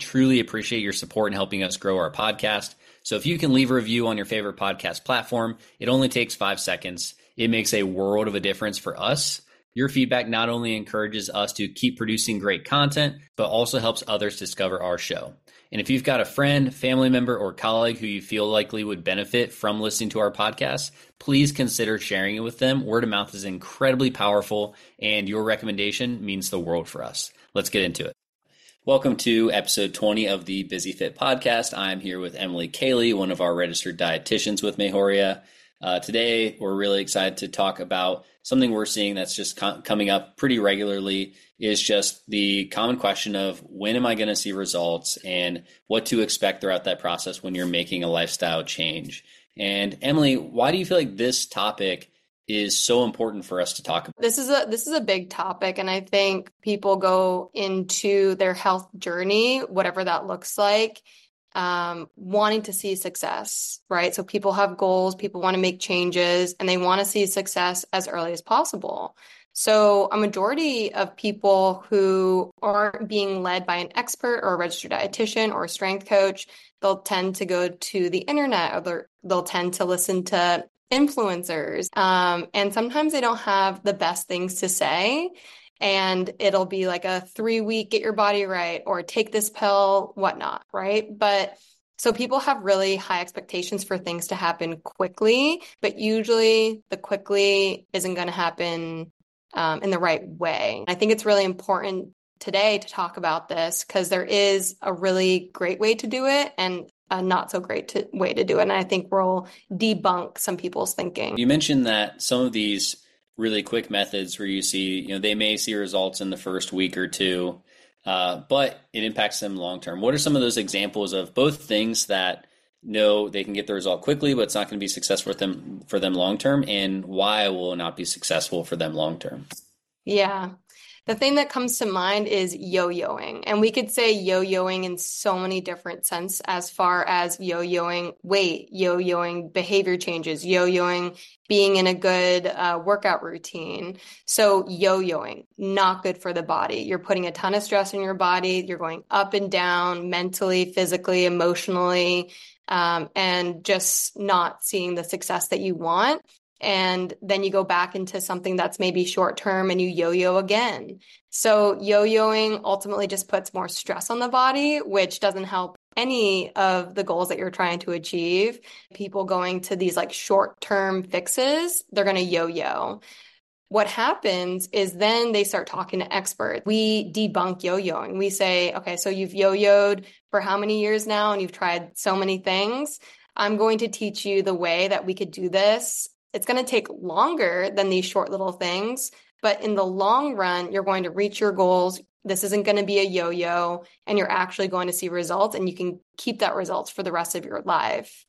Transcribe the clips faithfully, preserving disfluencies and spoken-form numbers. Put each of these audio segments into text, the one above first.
truly appreciate your support in helping us grow our podcast. So if you can leave a review on your favorite podcast platform, it only takes five seconds. It makes a world of a difference for us. Your feedback not only encourages us to keep producing great content, but also helps others discover our show. And if you've got a friend, family member, or colleague who you feel likely would benefit from listening to our podcast, please consider sharing it with them. Word of mouth is incredibly powerful, and your recommendation means the world for us. Let's get into it. Welcome to episode twenty of the Busy Fit podcast. I'm here with Emily Cayley, one of our registered dietitians with Mejoria. Uh, today, we're really excited to talk about something we're seeing that's just co- coming up pretty regularly, is just the common question of when am I going to see results and what to expect throughout that process when you're making a lifestyle change. And Emily, why do you feel like this topic is so important for us to talk about? This is a this is a big topic, and I think people go into their health journey, whatever that looks like, um, wanting to see success, right? So people have goals, people want to make changes, and they want to see success as early as possible. So a majority of people who aren't being led by an expert or a registered dietitian or a strength coach, they'll tend to go to the internet, or they'll tend to listen to influencers. Um, and sometimes they don't have the best things to say. And it'll be like a three week, get your body right, or take this pill, whatnot, right? But so people have really high expectations for things to happen quickly, but usually the quickly isn't going to happen um, in the right way. I think it's really important today to talk about this because there is a really great way to do it and a not so great to, way to do it. And I think we'll debunk some people's thinking. You mentioned that some of these really quick methods where you see, you know, they may see results in the first week or two, uh, but it impacts them long term. What are some of those examples of both things that know they can get the result quickly, but it's not going to be successful for them for them long term, and why will it not be successful for them long term? Yeah. The thing that comes to mind is yo-yoing. And we could say yo-yoing in so many different sense, as far as yo-yoing weight, yo-yoing behavior changes, yo-yoing being in a good uh, workout routine. So yo-yoing, not good for the body. You're putting a ton of stress in your body. You're going up and down mentally, physically, emotionally, um, and just not seeing the success that you want. And then you go back into something that's maybe short term and you yo-yo again. So yo-yoing ultimately just puts more stress on the body, which doesn't help any of the goals that you're trying to achieve. People going to these like short term fixes, they're going to yo-yo. What happens is then they start talking to experts. We debunk yo-yoing. We say, okay, so you've yo-yoed for how many years now and you've tried so many things. I'm going to teach you the way that we could do this. It's going to take longer than these short little things, but in the long run, you're going to reach your goals. This isn't going to be a yo-yo, and you're actually going to see results, and you can keep that results for the rest of your life.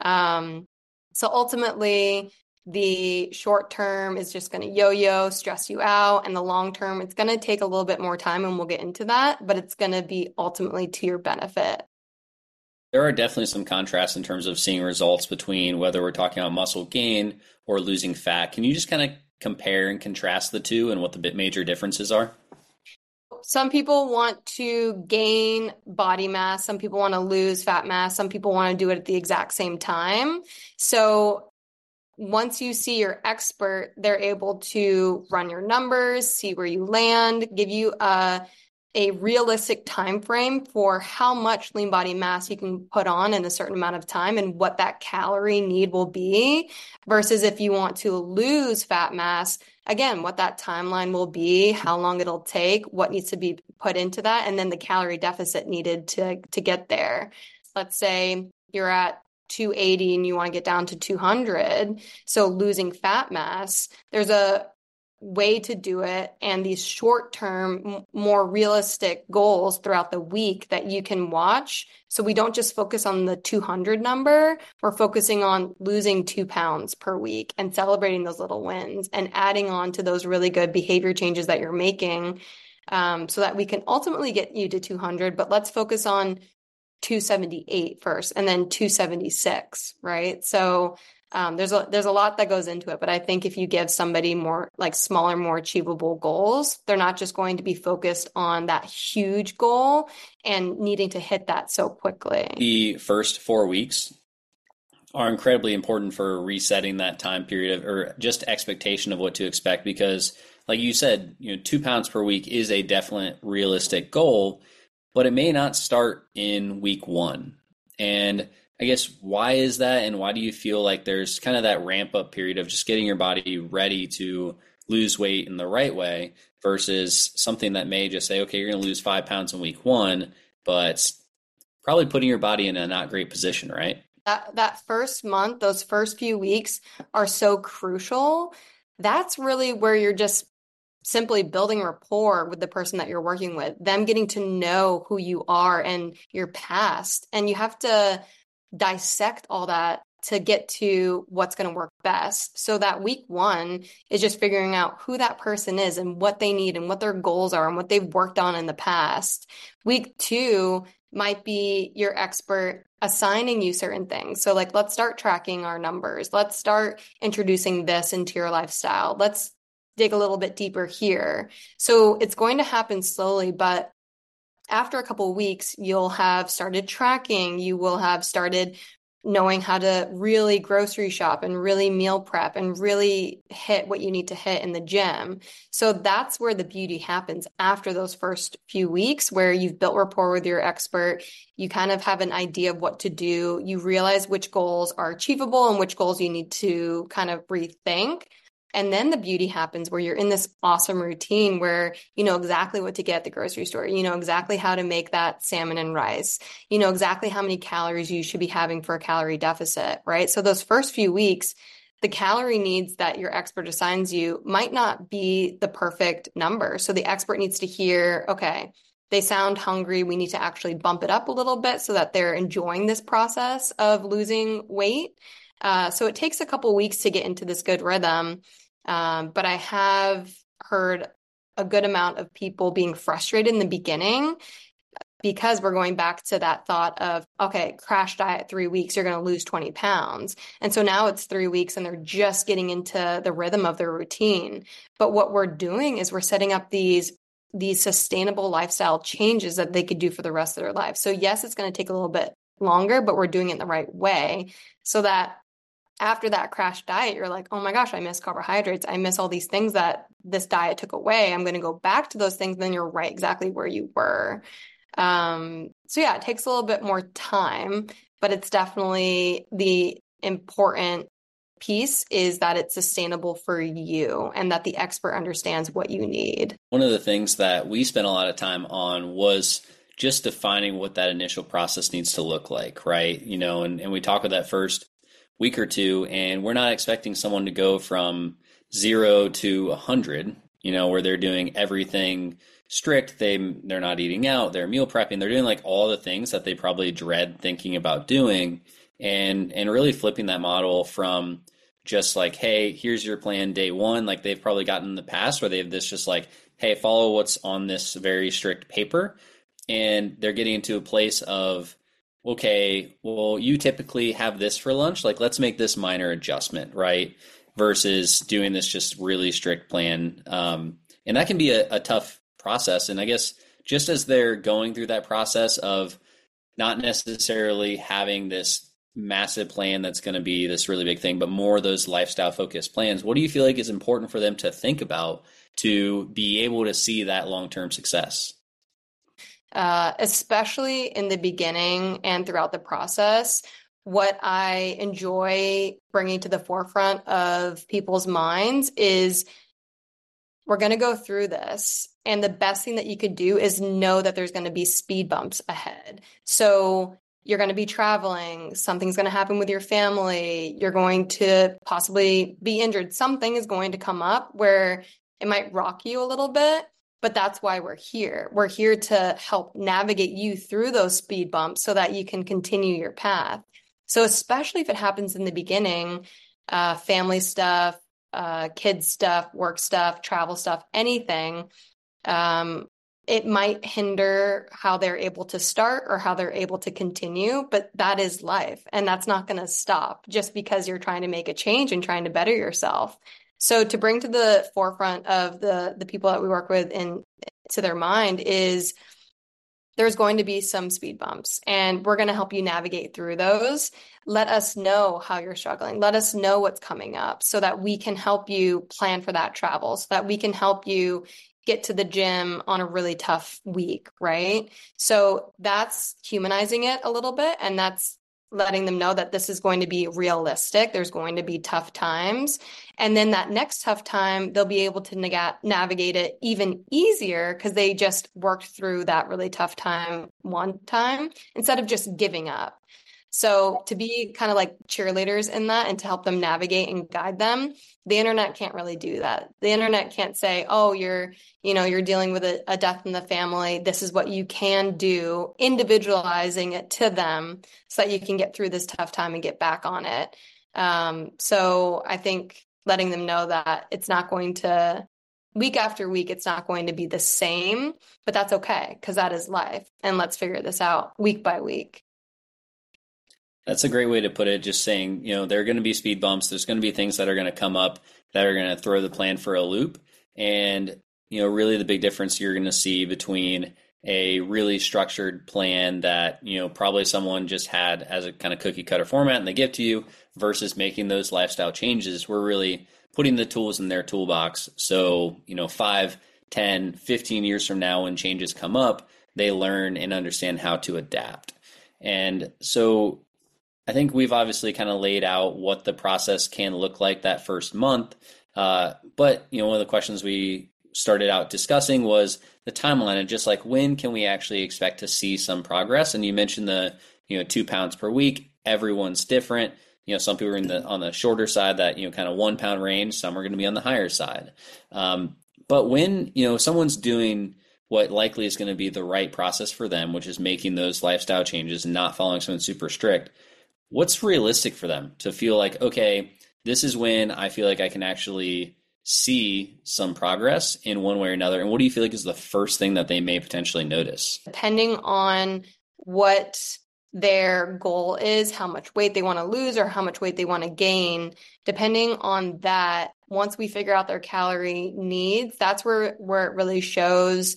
Um, so ultimately, the short term is just going to yo-yo, stress you out, and the long term, it's going to take a little bit more time, and we'll get into that, but it's going to be ultimately to your benefit. There are definitely some contrasts in terms of seeing results between whether we're talking about muscle gain or losing fat. Can you just kind of compare and contrast the two and what the major differences are? Some people want to gain body mass. Some people want to lose fat mass. Some people want to do it at the exact same time. So once you see your expert, they're able to run your numbers, see where you land, give you a a realistic time frame for how much lean body mass you can put on in a certain amount of time and what that calorie need will be, versus if you want to lose fat mass, again, what that timeline will be, how long it'll take, what needs to be put into that, and then the calorie deficit needed to, to get there. Let's say you're at two eighty and you want to get down to two hundred. So losing fat mass, there's a way to do it, and these short-term, more realistic goals throughout the week that you can watch. So we don't just focus on the two hundred number, we're focusing on losing two pounds per week and celebrating those little wins and adding on to those really good behavior changes that you're making, um, so that we can ultimately get you to two hundred, but let's focus on two seventy-eight first and then two seventy-six, right? So Um, there's a there's a lot that goes into it, but I think if you give somebody more like smaller, more achievable goals, they're not just going to be focused on that huge goal and needing to hit that so quickly. The first four weeks are incredibly important for resetting that time period of, or just expectation of what to expect, because like you said, you know, two pounds per week is a definite realistic goal, but it may not start in week one. And I guess why is that? And why do you feel like there's kind of that ramp up period of just getting your body ready to lose weight in the right way versus something that may just say, okay, you're going to lose five pounds in week one, but probably putting your body in a not great position, right? That that first month, those first few weeks are so crucial. That's really where you're just simply building rapport with the person that you're working with, them getting to know who you are and your past. And you have to dissect all that to get to what's going to work best. So that week one is just figuring out who that person is and what they need and what their goals are and what they've worked on in the past. Week two might be your expert assigning you certain things. So like, let's start tracking our numbers. Let's start introducing this into your lifestyle. Let's dig a little bit deeper here. So it's going to happen slowly, but after a couple of weeks, you'll have started tracking. You will have started knowing how to really grocery shop and really meal prep and really hit what you need to hit in the gym. So that's where the beauty happens after those first few weeks, where you've built rapport with your expert. You kind of have an idea of what to do. You realize which goals are achievable and which goals you need to kind of rethink. And then the beauty happens where you're in this awesome routine where you know exactly what to get at the grocery store. You know exactly how to make that salmon and rice. You know exactly how many calories you should be having for a calorie deficit, right? So those first few weeks, the calorie needs that your expert assigns you might not be the perfect number. So the expert needs to hear, okay, they sound hungry. We need to actually bump it up a little bit so that they're enjoying this process of losing weight. Uh, so it takes a couple weeks to get into this good rhythm. Um, but I have heard a good amount of people being frustrated in the beginning because we're going back to that thought of, okay, crash diet three weeks, you're going to lose twenty pounds. And so now it's three weeks and they're just getting into the rhythm of their routine. But what we're doing is we're setting up these these sustainable lifestyle changes that they could do for the rest of their lives. So yes, it's going to take a little bit longer, but we're doing it in the right way so that after that crash diet, you're like, oh my gosh, I miss carbohydrates. I miss all these things that this diet took away. I'm going to go back to those things. Then you're right exactly where you were. Um, so yeah, it takes a little bit more time, but it's definitely the important piece is that it's sustainable for you and that the expert understands what you need. One of the things that we spent a lot of time on was just defining what that initial process needs to look like, right? You know, and, and we talk about that first week or two, and we're not expecting someone to go from zero to a hundred, you know, where they're doing everything strict. They, they're not eating out, they're meal prepping, they're doing like all the things that they probably dread thinking about doing, and, and really flipping that model from just like, hey, here's your plan day one, like they've probably gotten in the past where they have this just like, hey, follow what's on this very strict paper. And they're getting into a place of, okay, well, you typically have this for lunch. Like, let's make this minor adjustment, right? Versus doing this just really strict plan. Um, and that can be a, a tough process. And I guess just as they're going through that process of not necessarily having this massive plan that's going to be this really big thing, but more those lifestyle focused plans, what do you feel like is important for them to think about to be able to see that long-term success? Uh, especially in the beginning and throughout the process, what I enjoy bringing to the forefront of people's minds is we're going to go through this. And the best thing that you could do is know that there's going to be speed bumps ahead. So you're going to be traveling. Something's going to happen with your family. You're going to possibly be injured. Something is going to come up where it might rock you a little bit. But that's why we're here. We're here to help navigate you through those speed bumps so that you can continue your path. So especially if it happens in the beginning, uh, family stuff, uh, kids stuff, work stuff, travel stuff, anything, um, it might hinder how they're able to start or how they're able to continue, but that is life. And that's not going to stop just because you're trying to make a change and trying to better yourself. So to bring to the forefront of the, the people that we work with in to their mind is there's going to be some speed bumps, and we're going to help you navigate through those. Let us know how you're struggling. Let us know what's coming up so that we can help you plan for that travel, so that we can help you get to the gym on a really tough week, right? So that's humanizing it a little bit, and that's letting them know that this is going to be realistic. There's going to be tough times. And then that next tough time, they'll be able to neg- navigate it even easier because they just worked through that really tough time one time instead of just giving up. So to be kind of like cheerleaders in that and to help them navigate and guide them, the internet can't really do that. The internet can't say, oh, you're, you know, you're dealing with a, a death in the family. This is what you can do, individualizing it to them so that you can get through this tough time and get back on it. Um, so I think letting them know that it's not going to, week after week, it's not going to be the same, but that's okay because that is life. And let's figure this out week by week. That's a great way to put it. Just saying, you know, there are going to be speed bumps. There's going to be things that are going to come up that are going to throw the plan for a loop. And, you know, really the big difference you're going to see between a really structured plan that, you know, probably someone just had as a kind of cookie cutter format and they give to you versus making those lifestyle changes. We're really putting the tools in their toolbox. So, you know, five, ten, fifteen years from now, when changes come up, they learn and understand how to adapt. And so I think we've obviously kind of laid out what the process can look like that first month. Uh, but, you know, one of the questions we started out discussing was the timeline and just like, when can we actually expect to see some progress? And you mentioned the, you know, two pounds per week. Everyone's different. You know, some people are in the, on the shorter side, that, you know, kind of one pound range. Some are going to be on the higher side. Um, but when, you know, someone's doing what likely is going to be the right process for them, which is making those lifestyle changes and not following something super strict, what's realistic for them to feel like, okay, this is when I feel like I can actually see some progress in one way or another? And what do you feel like is the first thing that they may potentially notice? Depending on what their goal is, how much weight they want to lose or how much weight they want to gain, depending on that, once we figure out their calorie needs, that's where, where it really shows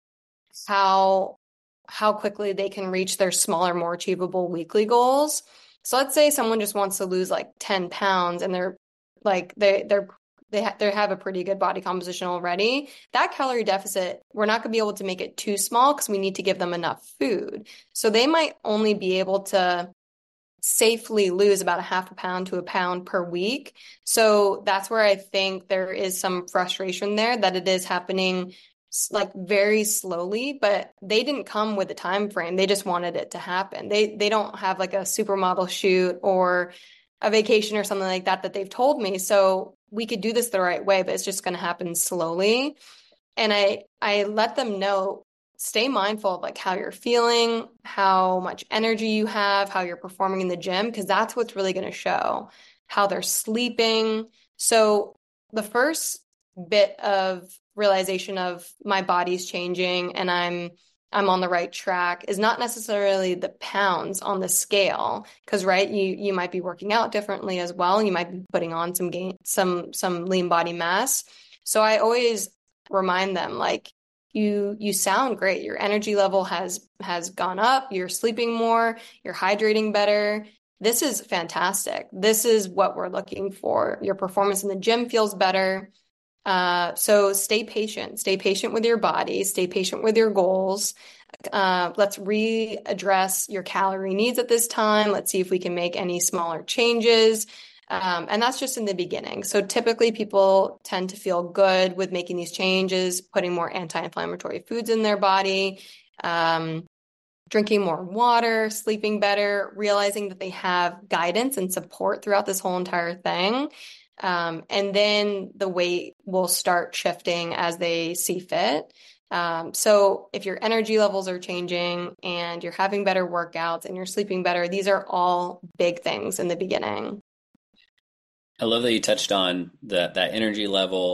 how, how quickly they can reach their smaller, more achievable weekly goals. So let's say someone just wants to lose like ten pounds and they're like, they, they're, they, ha- they have a pretty good body composition already. That calorie deficit, we're not going to be able to make it too small because we need to give them enough food. So they might only be able to safely lose about a half a pound to a pound per week. So that's where I think there is some frustration there that it is happening like very slowly, but they didn't come with a time frame. They just wanted it to happen. They they don't have like a supermodel shoot or a vacation or something like that that they've told me. So we could do this the right way, but it's just going to happen slowly. And I I let them know, stay mindful of like how you're feeling, how much energy you have, how you're performing in the gym, because that's what's really going to show how they're sleeping. So the first bit of realization of my body's changing and I'm I'm on the right track is not necessarily the pounds on the scale, because right, you you might be working out differently as well. You might be putting on some gain some some lean body mass. So I always remind them, like, you you sound great. Your energy level has has gone up. You're sleeping more. You're hydrating better. This is fantastic. This is what we're looking for. Your performance in the gym feels better. Uh, so stay patient, stay patient with your body, stay patient with your goals. Uh, let's readdress your calorie needs at this time. Let's see if we can make any smaller changes. Um, and that's just in the beginning. So typically people tend to feel good with making these changes, putting more anti-inflammatory foods in their body, um, drinking more water, sleeping better, realizing that they have guidance and support throughout this whole entire thing. Um, and then the weight will start shifting as they see fit. Um, so if your energy levels are changing and you're having better workouts and you're sleeping better, these are all big things in the beginning. I love that you touched on that that energy level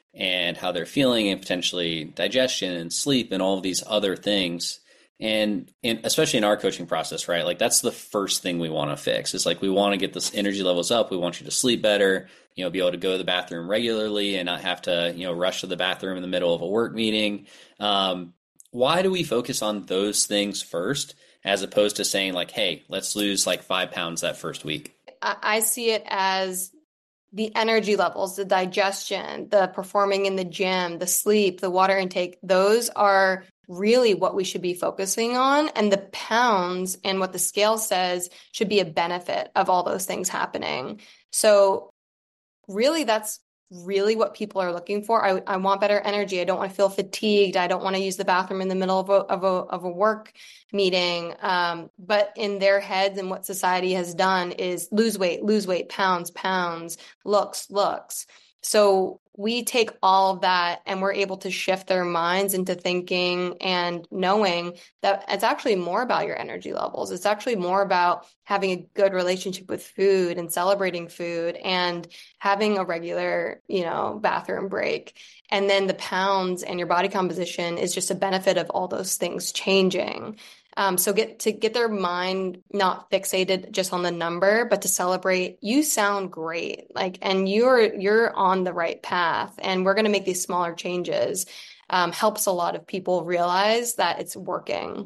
and how they're feeling and potentially digestion and sleep and all of these other things. And, and especially in our coaching process, right? Like that's the first thing we want to fix. Is like we want to get this energy levels up. We want you to sleep better, you know, be able to go to the bathroom regularly and not have to, you know, rush to the bathroom in the middle of a work meeting. Um, why do we focus on those things first as opposed to saying like, hey, let's lose like five pounds that first week? I see it as the energy levels, the digestion, the performing in the gym, the sleep, the water intake. Those are really what we should be focusing on. And the pounds and what the scale says should be a benefit of all those things happening. So really, that's really what people are looking for. I, I want better energy. I don't want to feel fatigued. I don't want to use the bathroom in the middle of a, of a, of a work meeting. Um, but in their heads and what society has done is lose weight, lose weight, pounds, pounds, looks, looks. So we take all of that and we're able to shift their minds into thinking and knowing that it's actually more about your energy levels. It's actually more about having a good relationship with food and celebrating food and having a regular, you know, bathroom break. And then the pounds and your body composition is just a benefit of all those things changing. Um, so get to get their mind not fixated just on the number, but to celebrate, you sound great, like, and you're you're on the right path, and we're going to make these smaller changes. Um, helps a lot of people realize that it's working.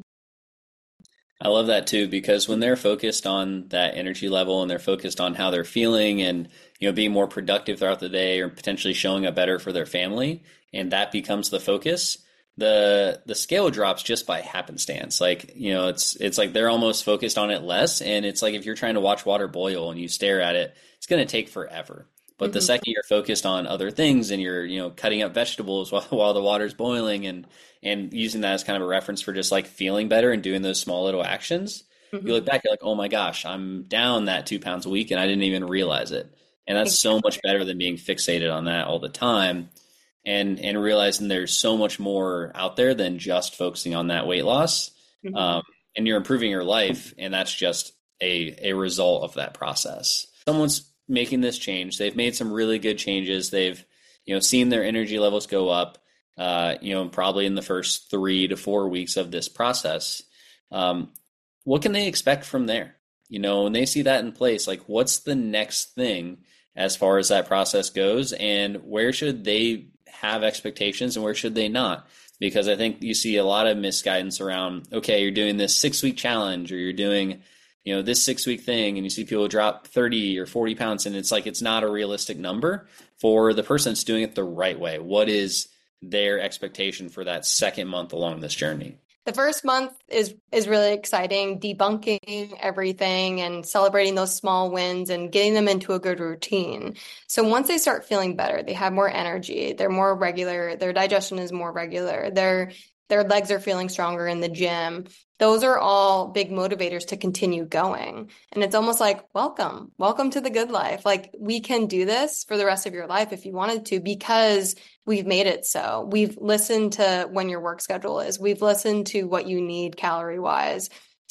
I love that too, because when they're focused on that energy level and they're focused on how they're feeling and, you know, being more productive throughout the day or potentially showing up better for their family, and that becomes the focus, the the scale drops just by happenstance. Like, you know, it's it's like they're almost focused on it less. And it's like if you're trying to watch water boil and you stare at it, it's going to take forever. But the Mm-hmm. second you're focused on other things and you're, you know, cutting up vegetables while while the water's boiling and and using that as kind of a reference for just like feeling better and doing those small little actions, Mm-hmm. you look back, you're like, oh my gosh, I'm down that two pounds a week and I didn't even realize it. And that's so much Exactly. better than being fixated on that all the time and and realizing there's so much more out there than just focusing on that weight loss. Mm-hmm. Um, and you're improving your life, and that's just a a result of that process. Someone's making this change. They've made some really good changes. They've, you know, seen their energy levels go up, uh, you know, probably in the first three to four weeks of this process. Um, what can they expect from there? You know, when they see that in place, like what's the next thing as far as that process goes, and where should they have expectations and where should they not? Because I think you see a lot of misguidance around, okay, you're doing this six week challenge or you're doing, you know, this six week thing, and you see people drop thirty or forty pounds, and it's like it's not a realistic number for the person that's doing it the right way. What is their expectation for that second month along this journey? The first month is is really exciting, debunking everything and celebrating those small wins and getting them into a good routine. So once they start feeling better, they have more energy, they're more regular, their digestion is more regular, their their legs are feeling stronger in the gym. Those are all big motivators to continue going. And it's almost like, welcome, welcome to the good life. Like we can do this for the rest of your life if you wanted to, because we've made it so. We've listened to when your work schedule is. We've listened to what you need calorie wise.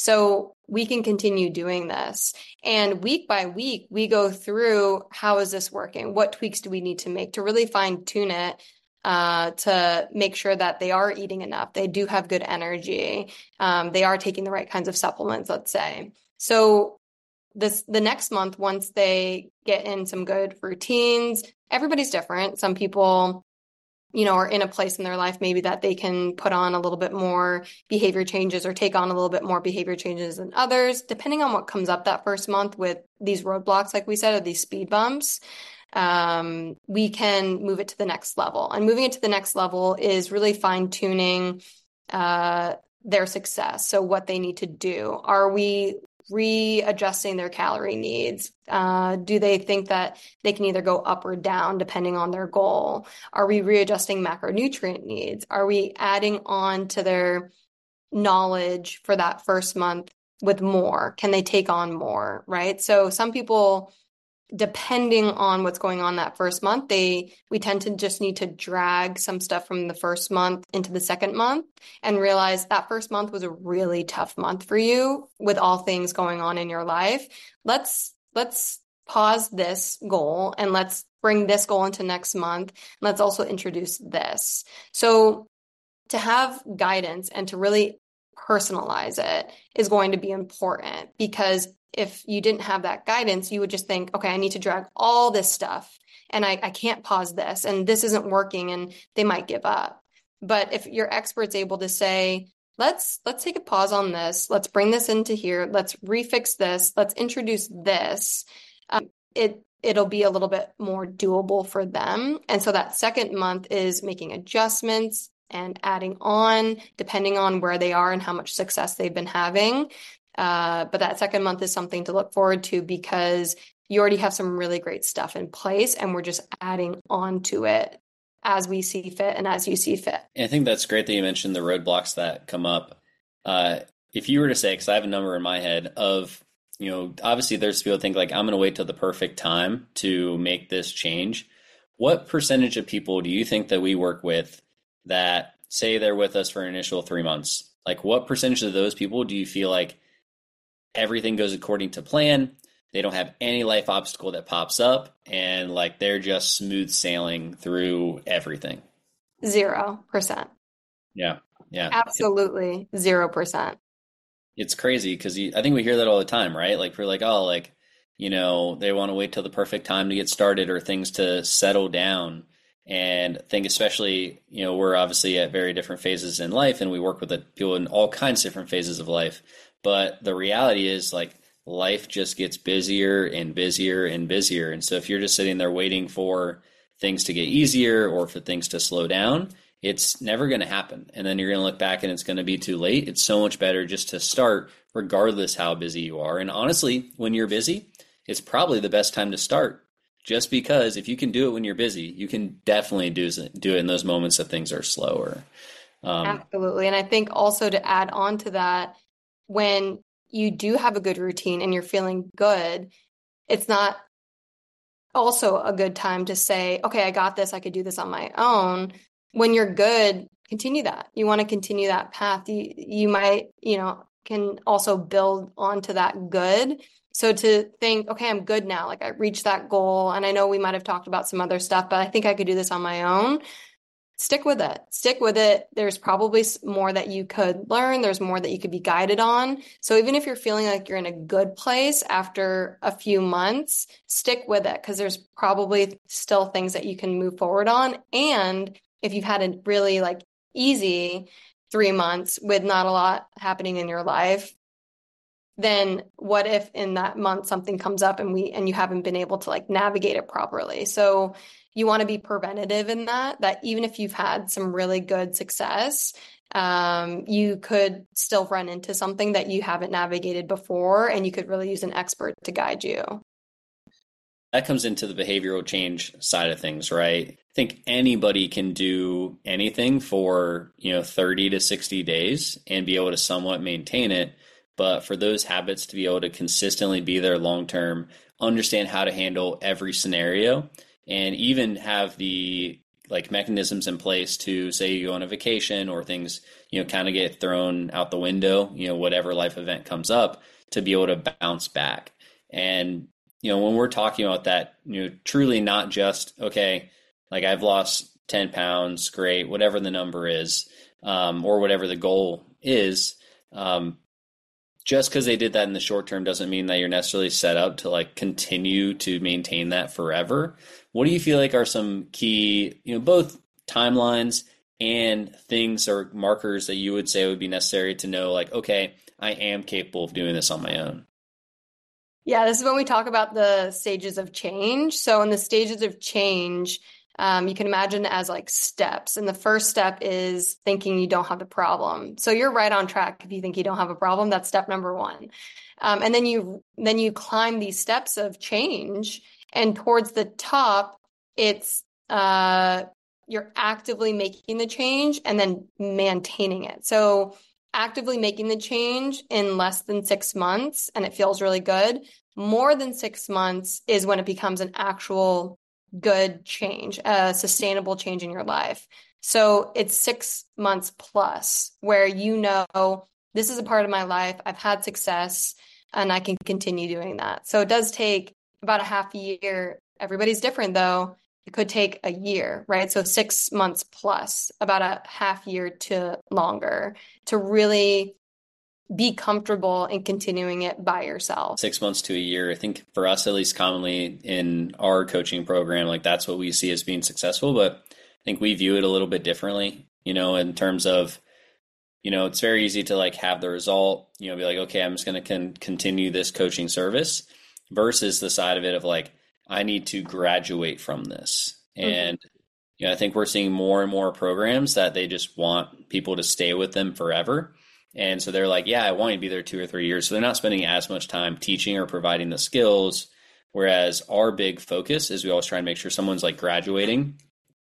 So we can continue doing this. And week by week, we go through, how is this working? What tweaks do we need to make to really fine tune it, uh, to make sure that they are eating enough. They do have good energy. Um, they are taking the right kinds of supplements, let's say. So this, the next month, once they get in some good routines, everybody's different. Some people, you know, are in a place in their life maybe that they can put on a little bit more behavior changes or take on a little bit more behavior changes than others, depending on what comes up that first month with these roadblocks, like we said, or these speed bumps. Um, we can move it to the next level. And moving it to the next level is really fine tuning uh, their success. So what they need to do. Are we readjusting their calorie needs? Uh, do they think that they can either go up or down depending on their goal? Are we readjusting macronutrient needs? Are we adding on to their knowledge for that first month with more? Can they take on more, right? So some people, depending on what's going on that first month, they we tend to just need to drag some stuff from the first month into the second month and realize that first month was a really tough month for you with all things going on in your life. Let's let's pause this goal and let's bring this goal into next month. Let's also introduce this. So to have guidance and to really personalize it is going to be important, because if you didn't have that guidance, you would just think, okay, I need to drag all this stuff and I, I can't pause this and this isn't working, and they might give up. But if your expert's able to say, let's let's take a pause on this, let's bring this into here, let's refix this, let's introduce this, um, it it'll be a little bit more doable for them. And so that second month is making adjustments and adding on, depending on where they are and how much success they've been having. Uh, but that second month is something to look forward to, because you already have some really great stuff in place and we're just adding on to it as we see fit and as you see fit. And I think that's great that you mentioned the roadblocks that come up. Uh, if you were to say, because I have a number in my head of, you know, obviously there's people think like, I'm going to wait till the perfect time to make this change. What percentage of people do you think that we work with that say they're with us for an initial three months? Like, what percentage of those people do you feel like everything goes according to plan? They don't have any life obstacle that pops up, and like they're just smooth sailing through everything. Zero percent. Yeah. Yeah. Absolutely. Zero percent. It's crazy because I think we hear that all the time, right? Like we're like, oh, like, you know, they want to wait till the perfect time to get started or things to settle down. And I think especially, you know, we're obviously at very different phases in life and we work with people in all kinds of different phases of life. But the reality is like life just gets busier and busier and busier. And so if you're just sitting there waiting for things to get easier or for things to slow down, it's never going to happen. And then you're going to look back and it's going to be too late. It's so much better just to start regardless how busy you are. And honestly, when you're busy, it's probably the best time to start, just because if you can do it when you're busy, you can definitely do, do it in those moments that things are slower. Um, Absolutely. And I think also to add on to that, when you do have a good routine and you're feeling good, it's not also a good time to say, okay, I got this. I could do this on my own. When you're good, continue that. You want to continue that path. You, you might, you know, can also build onto that good. So to think, okay, I'm good now. Like I reached that goal. And I know we might have talked about some other stuff, but I think I could do this on my own. Stick with it. Stick with it. There's probably more that you could learn. There's more that you could be guided on. So even if you're feeling like you're in a good place after a few months, stick with it, because there's probably still things that you can move forward on. And if you've had a really like easy three months with not a lot happening in your life, then what if in that month something comes up and we and you haven't been able to like navigate it properly? So you want to be preventative in that, that even if you've had some really good success, um, you could still run into something that you haven't navigated before, and you could really use an expert to guide you. That comes into the behavioral change side of things, right? I think anybody can do anything for, you know, thirty to sixty days and be able to somewhat maintain it. But for those habits to be able to consistently be there long-term, understand how to handle every scenario, and even have the like mechanisms in place to say you go on a vacation or things, you know, kind of get thrown out the window, you know, whatever life event comes up, to be able to bounce back. And, you know, when we're talking about that, you know, truly not just, okay, like I've lost ten pounds, great, whatever the number is, um, or whatever the goal is, um, just because they did that in the short term doesn't mean that you're necessarily set up to like continue to maintain that forever. What do you feel like are some key, you know, both timelines and things or markers that you would say would be necessary to know like, okay, I am capable of doing this on my own? Yeah, this is when we talk about the stages of change. So in the stages of change, Um, you can imagine as like steps. And the first step is thinking you don't have the problem. So you're right on track if you think you don't have a problem. That's step number one. Um, and then you then you climb these steps of change, and towards the top, it's uh, you're actively making the change and then maintaining it. So actively making the change in less than six months, and it feels really good. More than six months is when it becomes an actual good change, a sustainable change in your life. So it's six months plus where you know this is a part of my life. I've had success and I can continue doing that. So it does take about a half year. Everybody's different though. It could take a year, right? So six months plus, about a half year to longer to really be comfortable in continuing it by yourself. Six months to a year. I think for us, at least commonly in our coaching program, like that's what we see as being successful. But I think we view it a little bit differently, you know, in terms of, you know, it's very easy to like have the result, you know, be like, okay, I'm just going to con- continue this coaching service versus the side of it of like, I need to graduate from this. Mm-hmm. And, you know, I think we're seeing more and more programs that they just want people to stay with them forever. And so they're like, yeah, I want you to be there two or three years. So they're not spending as much time teaching or providing the skills. Whereas our big focus is we always try and make sure someone's like graduating,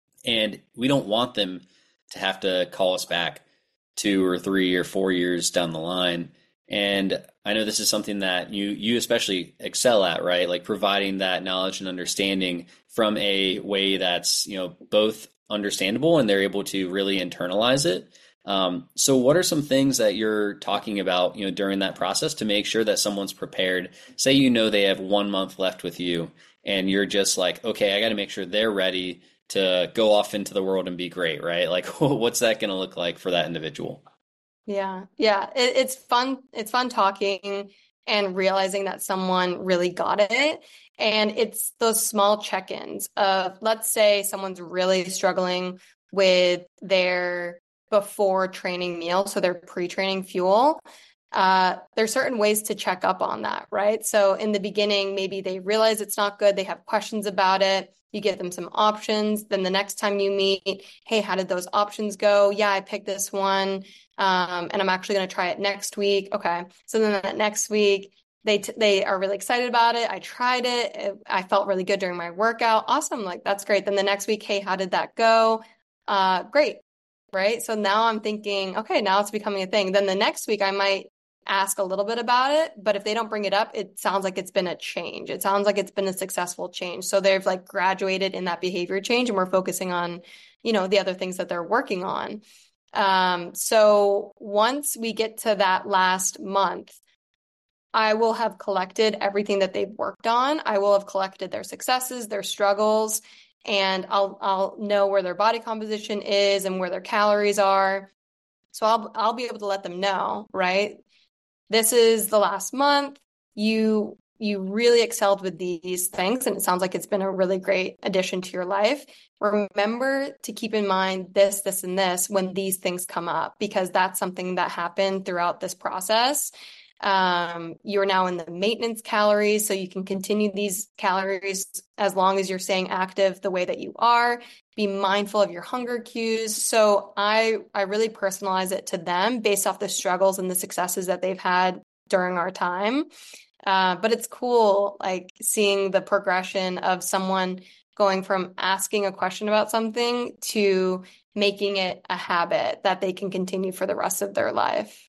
and we don't want them to have to call us back two or three or four years down the line. And I know this is something that you you especially excel at, right? Like providing that knowledge and understanding from a way that's, you know, both understandable and they're able to really internalize it. Um, so what are some things that you're talking about, you know, during that process to make sure that someone's prepared? Say, you know, they have one month left with you and you're just like, okay, I got to make sure they're ready to go off into the world and be great, right? Like, what's that going to look like for that individual? Yeah. Yeah. It, it's fun. It's fun talking and realizing that someone really got it. And it's those small check-ins of, let's say someone's really struggling with their before training meal, so their pre-training fuel. Uh, there's certain ways to check up on that, right? So in the beginning, maybe they realize it's not good. They have questions about it. You give them some options. Then the next time you meet, hey, how did those options go? Yeah, I picked this one. Um, and I'm actually going to try it next week. Okay. So then that next week, they, t- they are really excited about it. I tried it. it. I felt really good during my workout. Awesome. Like, that's great. Then the next week, hey, how did that go? Uh, great. Right. So now I'm thinking, okay, now it's becoming a thing. Then the next week I might ask a little bit about it, but if they don't bring it up, it sounds like it's been a change. It sounds like it's been a successful change. So they've like graduated in that behavior change and we're focusing on, you know, the other things that they're working on. Um, so once we get to that last month, I will have collected everything that they've worked on. I will have collected their successes, their struggles, and I'll I'll know where their body composition is and where their calories are. So I'll I'll be able to let them know, right? This is the last month. You you really excelled with these things, and it sounds like it's been a really great addition to your life. Remember to keep in mind this, this, and this when these things come up, because that's something that happened throughout this process. Um, you're now in the maintenance calories, so you can continue these calories as long as you're staying active the way that you are. Be mindful of your hunger cues. So I, I really personalize it to them based off the struggles and the successes that they've had during our time. Uh, but it's cool, like seeing the progression of someone going from asking a question about something to making it a habit that they can continue for the rest of their life.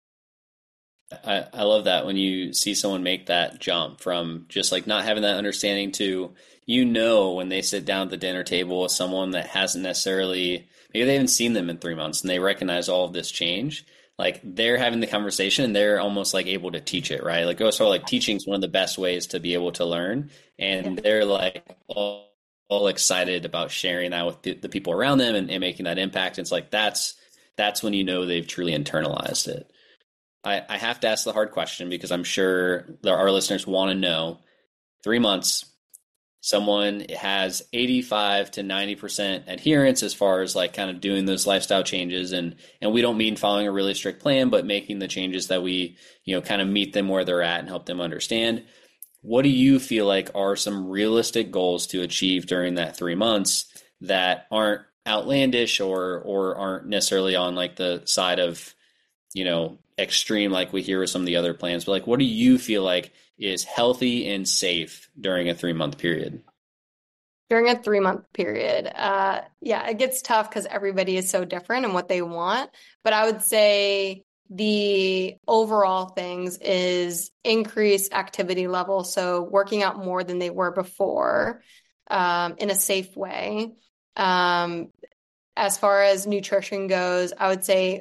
I, I love that when you see someone make that jump from just like not having that understanding to, you know, when they sit down at the dinner table with someone that hasn't necessarily, maybe they haven't seen them in three months and they recognize all of this change, like they're having the conversation and they're almost like able to teach it, right? Like, oh, so like teaching is one of the best ways to be able to learn. And yeah. They're like all, all excited about sharing that with the, the people around them and, and making that impact. It's like, that's, that's when you know they've truly internalized it. I, I have to ask the hard question because I'm sure there, our listeners want to know. Three months, someone has eighty-five to ninety percent adherence as far as like kind of doing those lifestyle changes. And, and we don't mean following a really strict plan, but making the changes that we, you know, kind of meet them where they're at and help them understand. What do you feel like are some realistic goals to achieve during that three months that aren't outlandish or, or aren't necessarily on like the side of, you know, extreme like we hear with some of the other plans, but like what do you feel like is healthy and safe during a three month period? During a three month period, uh, yeah, it gets tough because everybody is so different and what they want. But I would say the overall things is increase activity level. So working out more than they were before, um, in a safe way. Um, as far as nutrition goes, I would say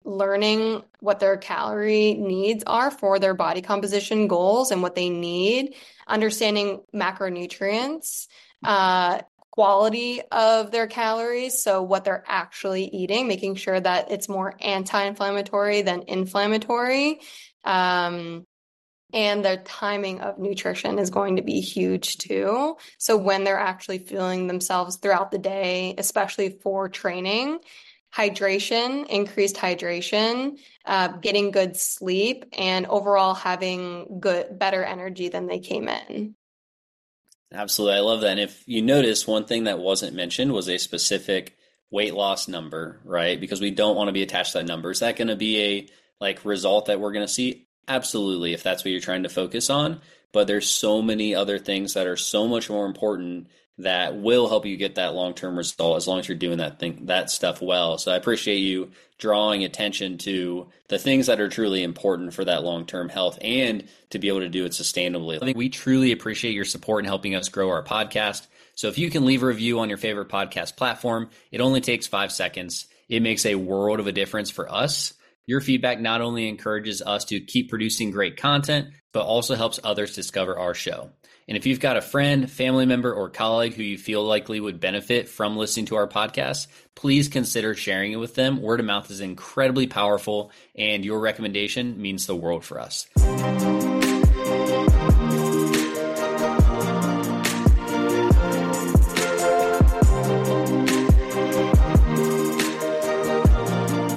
learning what their calorie needs are for their body composition goals and what they need, understanding macronutrients, uh, quality of their calories, so what they're actually eating, making sure that it's more anti-inflammatory than inflammatory. Um, and the timing of nutrition is going to be huge too. So when they're actually feeling themselves throughout the day, especially for training, hydration, increased hydration, uh, getting good sleep, and overall having good, better energy than they came in. Absolutely. I love that. And if you notice, one thing that wasn't mentioned was a specific weight loss number, right? Because we don't want to be attached to that number. Is that going to be a like result that we're going to see? Absolutely, if that's what you're trying to focus on. But there's so many other things that are so much more important that will help you get that long-term result as long as you're doing that thing, that stuff well. So I appreciate you drawing attention to the things that are truly important for that long-term health and to be able to do it sustainably. I think we truly appreciate your support in helping us grow our podcast. So if you can leave a review on your favorite podcast platform, it only takes five seconds. It makes a world of a difference for us. Your feedback not only encourages us to keep producing great content, but also helps others discover our show. And if you've got a friend, family member, or colleague who you feel likely would benefit from listening to our podcast, please consider sharing it with them. Word of mouth is incredibly powerful, and your recommendation means the world for us.